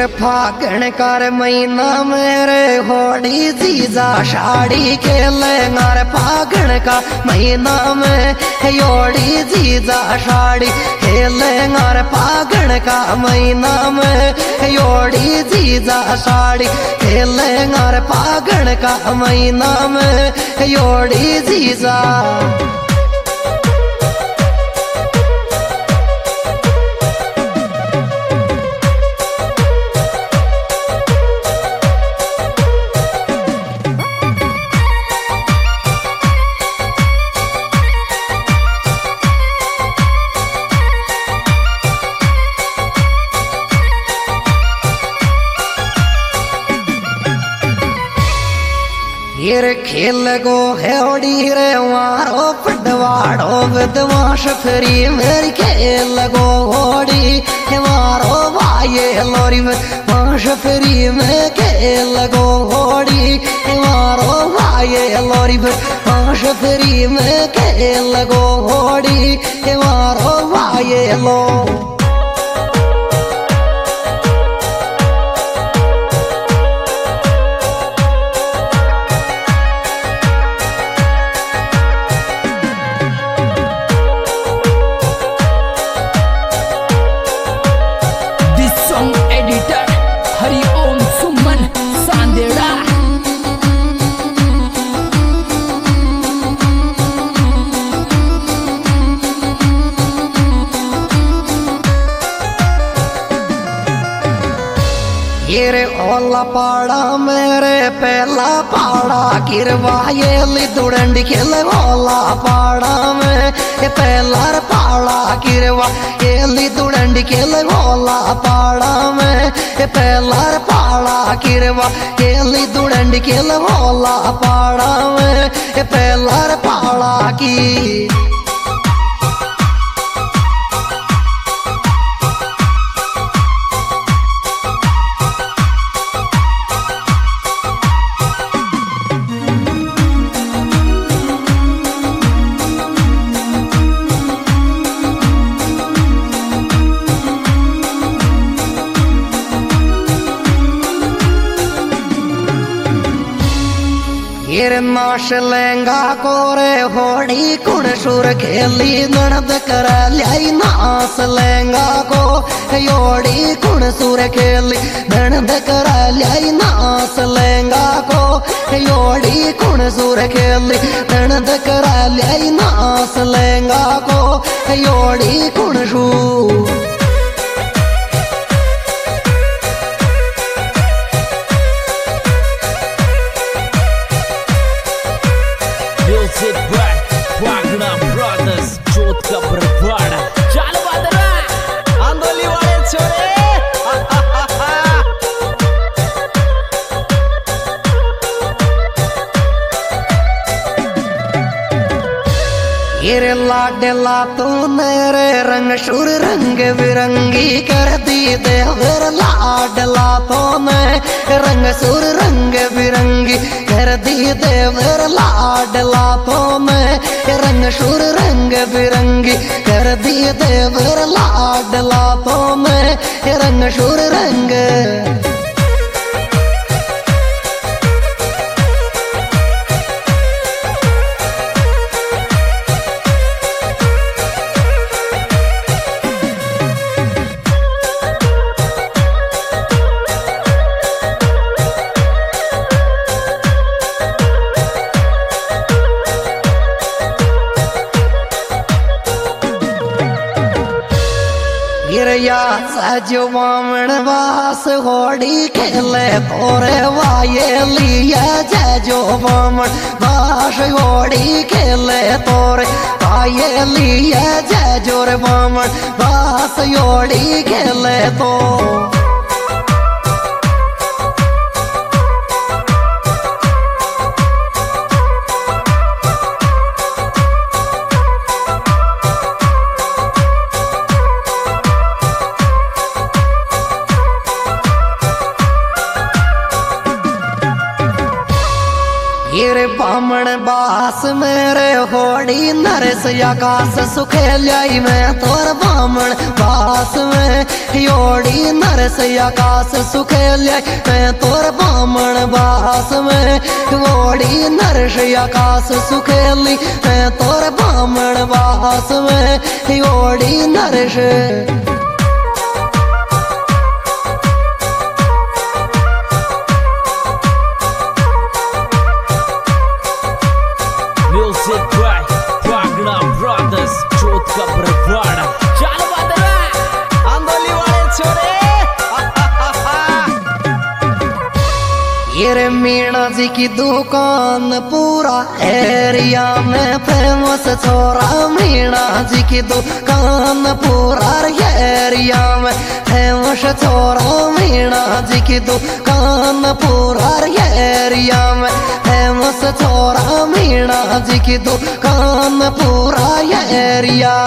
हीर फागण कर महीना मेरे होड़ी जीजा साड़ी खेलेंगा रे फागण का महीना में योड़ी जीजा साड़ी खेलेंगा रे फागण का महीना में योड़ी जीजा साड़ी खेलेंगा रे फागण का महीना में योड़ी जीजा। हीर खेल गो हेड़ी रे मारो पटवाड़ो बदमाश फ्री मेरी खेल गो होड़ी मारो भाई लोरी बदमाश फ्री में खेल गो होड़ी मारो भाई लोरी बदमाश फ्री में खेल गो होड़ी मारो भाई लो। हीरे ओला पाड़ा मेरे पहला पाड़ा गिरवा ये लिदुड़ंडी खेले ओला पाड़ा में पहला पाड़ा गिरवा ये लिदुड़ंडी खेले ओला पाड़ा में पहला पाड़ा गिरवा ये लिदुड़ंडी खेले ओला पाड़ा में पहला पाड़ा की। हीर नाश लेंगा कोरे होड़ी कुण सुर खेली ननद कर लाई नाश लेंगा को योड़ी कुण सुर खेली ननद कर लाई नाश लेंगा को योड़ी कुण सुर खेली ननद कर लाई नाश लेंगा को योड़ी कुण सुर। Music by Wagner Brothers, जोत का बरवाड़ा चाल बादरा आंदोली वाले छोरे। हीरे लाडला तूने रे रंग शुर रंग बिरंगी कर दी देवर लाडला तूने रंग सुर रंग बिरंगी कर दी देवर लाडला तूने रंग शुर रंग बिरंगी कर दी देवर लाडला तूने रंग शुर रंग। गिरया सजो वामन वास होड़ी खेले तोरे वाये लिया जजो वामन वास होड़ी खेले तोरे वाये लिया जजो रे वामन वास होड़ी खेले तो। हीरे बामण बास मेरे होड़ी नरस आकाश सुखे लाई में तोर बामण बास में योड़ी नरस आकाश सुखे लाई में तोर बामण बास में ओड़ी नरस आकाश सुखेली में तोर बामण बास में योड़ी nurse Music by Wagner Brothers, जोत का बरवाड़ा। चल बदरा आंदोली वाले छोरे। ये रे मीणा जी की दुकान पूरा एरिया में फेमस छोरा। मीणा जी की दुकान पूरा एरिया में फेमस छोरा। मीणा जी की दुकान पूरा एरिया में फेमस छोरा। मीणा जी की दुकान पूरा एरिया।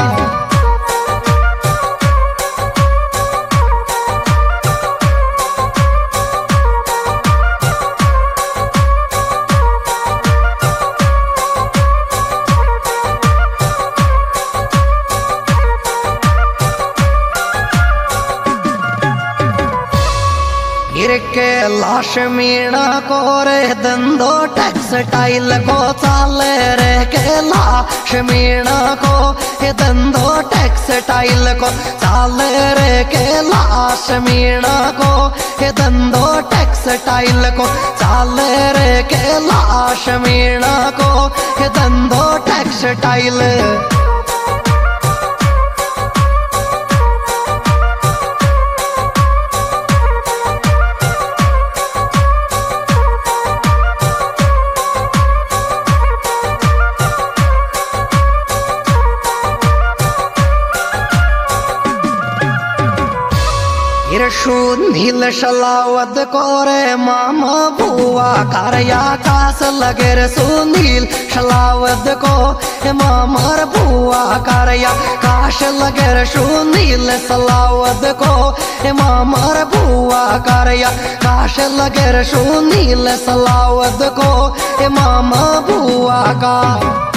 के लाश मीणा को रे धंधो टेक्सटाइल को चाले रे के लाश मीणा को ये धंधो टेक्सटाइल को चाले रे के लाश मीणा को ये धंधो टेक्सटाइल को चाले रे के लाश मीणा को ये धंधो टेक्सटाइल। नील शलावत को रे मामा बुआ करया कास लगे रे सुनील शलावत को मामा बुआ करया काश लगे रे सुनील शलावत को मामा बुआ करया काश लगे रे सुनील शलावत को मामा बुआ का।